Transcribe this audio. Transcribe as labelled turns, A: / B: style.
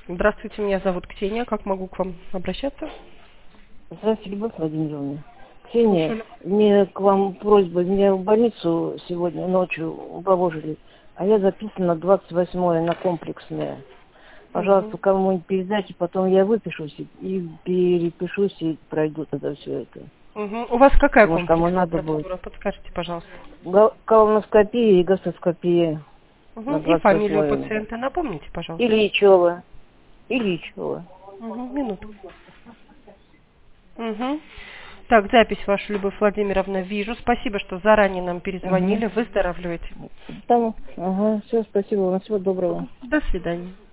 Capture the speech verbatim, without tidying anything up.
A: Здравствуйте, меня зовут Ксения. Как могу к вам обращаться?
B: Здравствуйте, Любовь Владимировна. Ксения,
A: Слушаю.
B: мне к вам просьба. Меня в больницу сегодня ночью положили, а я записана двадцать восьмое на комплексное. Пожалуйста,
A: Мгм.
B: кому-нибудь передайте, потом я выпишусь и и перепишусь и пройду тогда все это.
A: Мгм. У вас какая
B: Может, кому
A: комплексная
B: надо будет.
A: процедура? Подскажите, пожалуйста.
B: Га- Колоноскопия и гастроскопия на
A: Мгм. И
B: двадцать
A: фамилию
B: восьмое.
A: пациента напомните, пожалуйста.
B: Ильичева. Ильичева.
A: Угу, минутку. Угу. Так, запись вашу, Любовь Владимировна, вижу. Спасибо, что заранее нам
B: Угу.
A: перезвонили. Выздоравливайте.
B: Там, ага, все, спасибо вам, всего доброго.
A: Мгм. До свидания.